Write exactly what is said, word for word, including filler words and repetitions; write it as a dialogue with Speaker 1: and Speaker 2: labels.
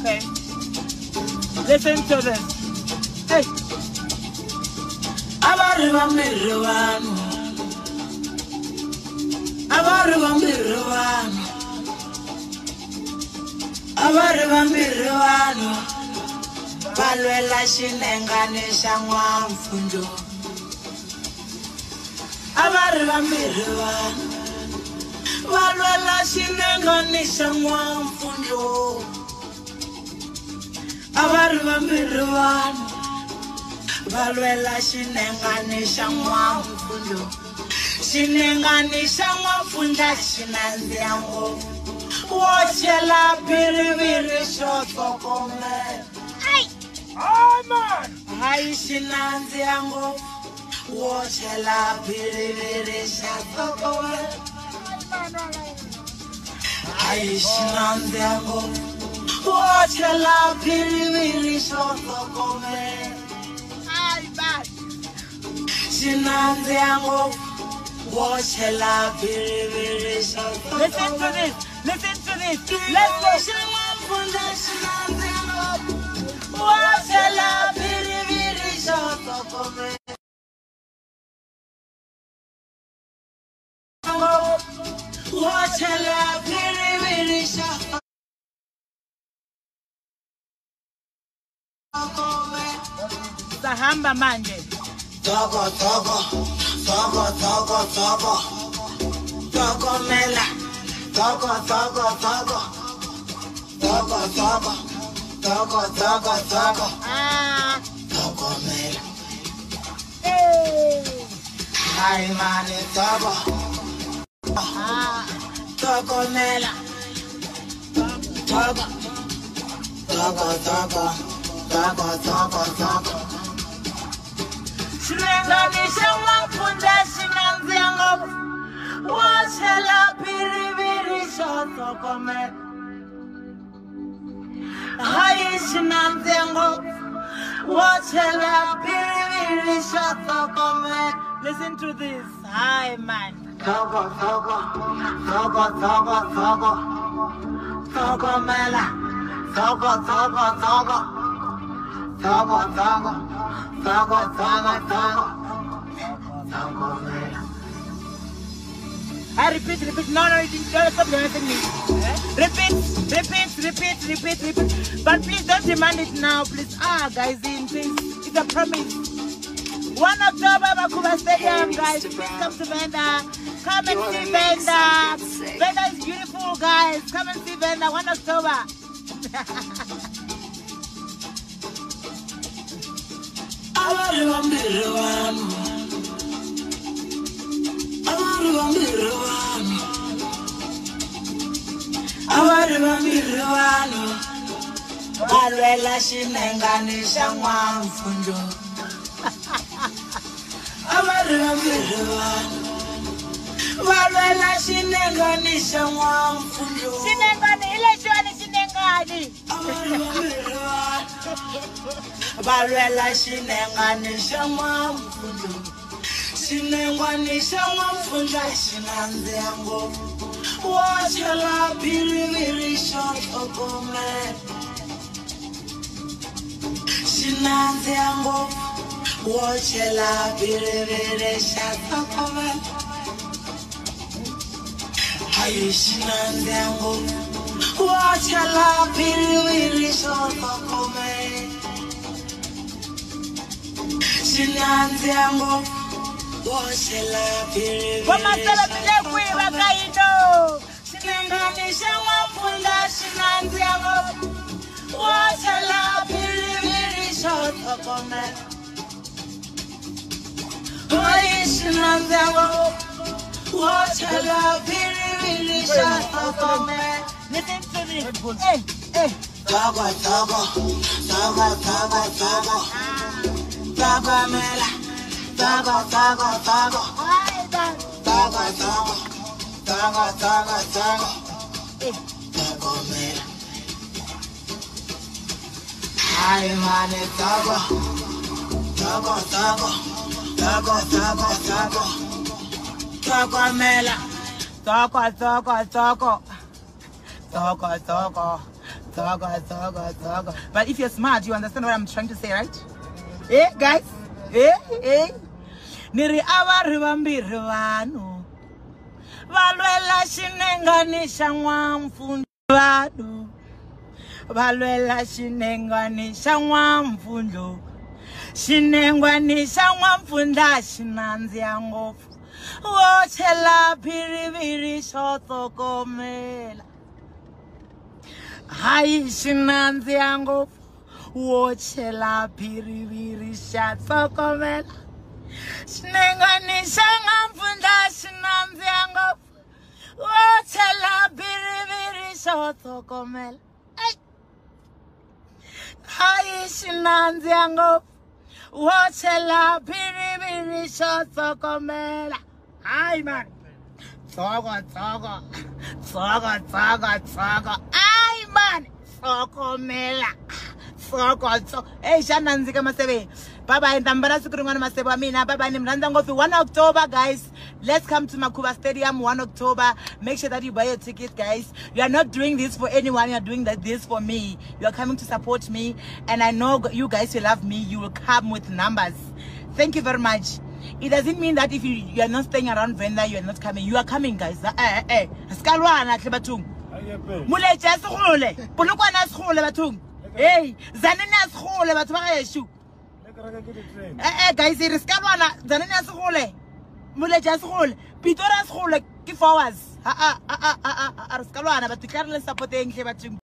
Speaker 1: okay? Listen to this. Hey.
Speaker 2: Abariba mirwano. Abariba mirwano. Abariba mirwano. Balwela shinengane shangwamfundo. Abariba mirwano. Balwela shinengane shangwamfundo. Abariba mirwano. Balwela shinengane shangwamfundo. Shinengane shangwamfunda shinanziango. Wochela biribiri shotokome.
Speaker 1: Hey! Oh man!
Speaker 2: Hai shinanziango. Wochela biribiri shotokome. Hai shinanziango. Wochela biribiri shotokome. Shinanziango. Wochela biribiri shotokome.
Speaker 1: Listen to this. Listen to this. Let's go.
Speaker 2: Wochela biribiri shotokome. Wochela biribiri shotokome.
Speaker 1: Sahamba manje.
Speaker 2: Togo, togo, togo, togo, togo, togo mela, togo, togo, togo, togo, togo, togo, togo, togo,
Speaker 1: Ah.
Speaker 2: togo mela.
Speaker 1: Hey.
Speaker 2: Hi mani togo,
Speaker 1: Ah.
Speaker 2: togo mela, togo, togo, togo, togo, togo, togo.
Speaker 1: Shinengane shangwamfunda shinanziango. Wochela biribiri shotokome. Hai shinanziango. Wochela biribiri shotokome. Listen to this. Hi man.
Speaker 2: Togo, togo, togo, togo, togo, togo mela, togo, togo, togo, togo, togo, togo, togo, togo, togo mela.
Speaker 1: I repeat, repeat. No, no, you don't stop doing me. Repeat, repeat, repeat, repeat, repeat. But please don't demand it now, please. Ah, guys, in please. It's a promise. One October, Makuba Stadium, guys. Please come to Venda. Come and see Venda. Venda is beautiful, guys. Come and see Venda. One October.
Speaker 2: Abariba mirwano. Abariba mirwano. Abariba mirwano. Balwela shinengane shangwamfundo. Abariba mirwano. Balwela shinengane shangwamfundo.
Speaker 1: Shinengani, ile shwani shinengani.
Speaker 2: Abariba mirwano. Balwela shinengane shangwamfundo. Shinengane shangwamfundo shinanziango. Wochela biribiri shotokome. Shinanziango. Wochela biribiri shotokome. Hai shinanziango. Wochela biribiri shotokome. Shinanziango. Wochela biribiri
Speaker 1: Wamasela bile kuiba kaino.
Speaker 2: Shinengane shangwamfunda shinanziango. Wochela biribiri shotokome. Hai shinanziango. Wochela biribiri shotokome.
Speaker 1: Listen to this. Hey, hey.
Speaker 2: Togo, togo, togo, togo, togo, togo mela, togo, togo, togo,
Speaker 1: Hi, man.
Speaker 2: togo, togo, togo, togo, togo,
Speaker 1: Hey.
Speaker 2: togo mela. Hi mani togo, togo, togo, togo, togo, togo, togo mela,
Speaker 1: Toko, toko, toko. Toko, toko. Togo, togo, togo. But if you're smart, you understand what I'm trying to say, right? Eh, guys? Eh, eh? Niri avari vambiri vanhu valwela xinengani xa n'wamfundla vanhu valwela xinengani xa n'wamfundlo xinengani xa n'wamfundla xi nandziha ngopfu wo chela phiriviri xo tsokomela hayi xi nandziha ngopfu wo chela phiriviri xa tsokomela xinengani xa n'wamfundla xi nandziha ngopfu wo chela phiriviri xo tsokomela hayi xi nandziha ngopfu wo chela phiriviri xo tsokomela hayi man tsoko tsoko tsoko tsoko tsoko hayi man tsokomela tsoko tsoko hey xa nandzika maseve. Bye bye. Ndambara siku rin'wana maseve wa mina. Bye bye. Ni mi rhandza ngopfu. one October guys. Let's come to Makuba Stadium one October. Make sure that you buy your ticket, guys. You are not doing this for anyone. You are doing that this for me. You are coming to support me, and I know you guys will love me. You will come with numbers. Thank you very much. It doesn't mean that if you, you are not staying around Venda, you are not coming. You are coming, guys. Eh eh. Skalwana tle bathong. Muleche asigole. Polokwana asigole bathong. Hey, zanene asigole batho ba gaeshu. Eh eh guys, it is Skalwana. Zanene asigole. Muleche asigole. Pitora asigole ke four hours. Ha ha ha ha ha. Skalwana batho tla re le support eng hle bathong.